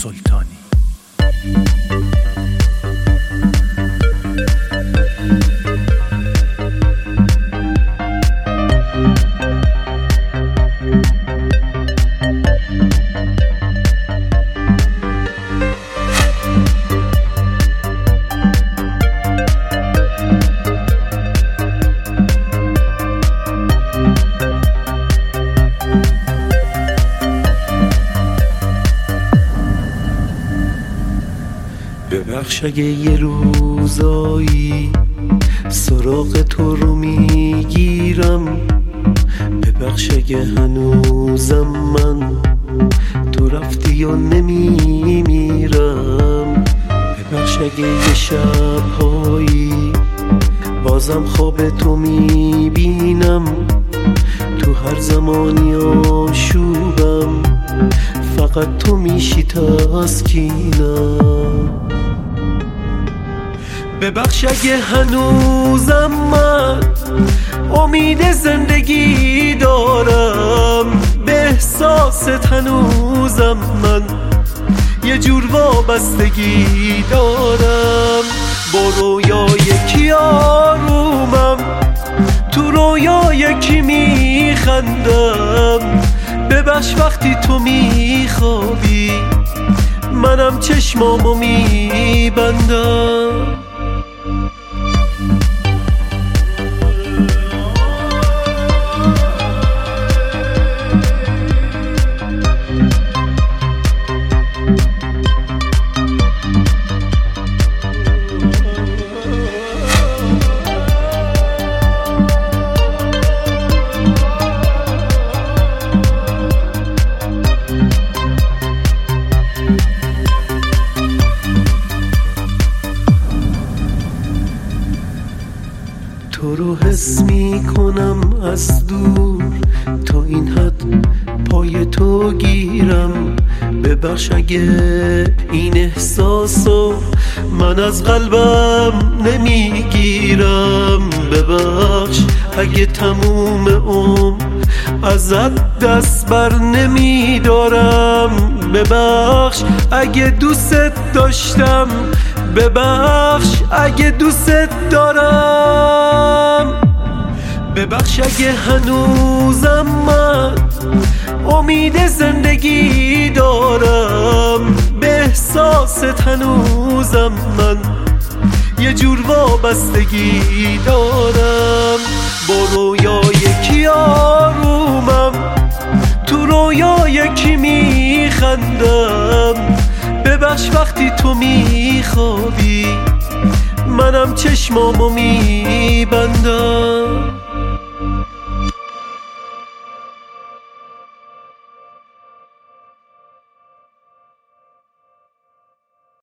سلطانی. ببخش اگه یه روزایی سراغ تو رو میگیرم، ببخش اگه هنوزم من تو رفتی و نمیمیرم، ببخش اگه یه شبهایی بازم خواب تو میبینم، تو هر زمانی آشوبم فقط تو میشی تسکینم. ببخش اگه هنوزم من امید زندگی دارم، به احساست هنوزم من یه جور وابستگی دارم. با رویای کی آرومم، تو رویای کی میخندم، ببخش وقتی تو میخوابی منم چشمامو میبندم. تو رو حس میکنم از دور، تا این حد پای تو گیرم، ببخش اگه این احساسو من از قلبم نمیگیرم، ببخش اگه تموم عمر ازت دست بر نمیدارم، ببخش اگه دوست داشتم، ببخش اگه دوست دارم، ببخش اگه هنوزم من امید زندگی دارم، به احساست هنوزم من یه جور وابستگی دارم. با رویای کی آرومم، تو رویای کی میخندم، ببخش وقتی تو میخوابی منم چشمامو میبندم.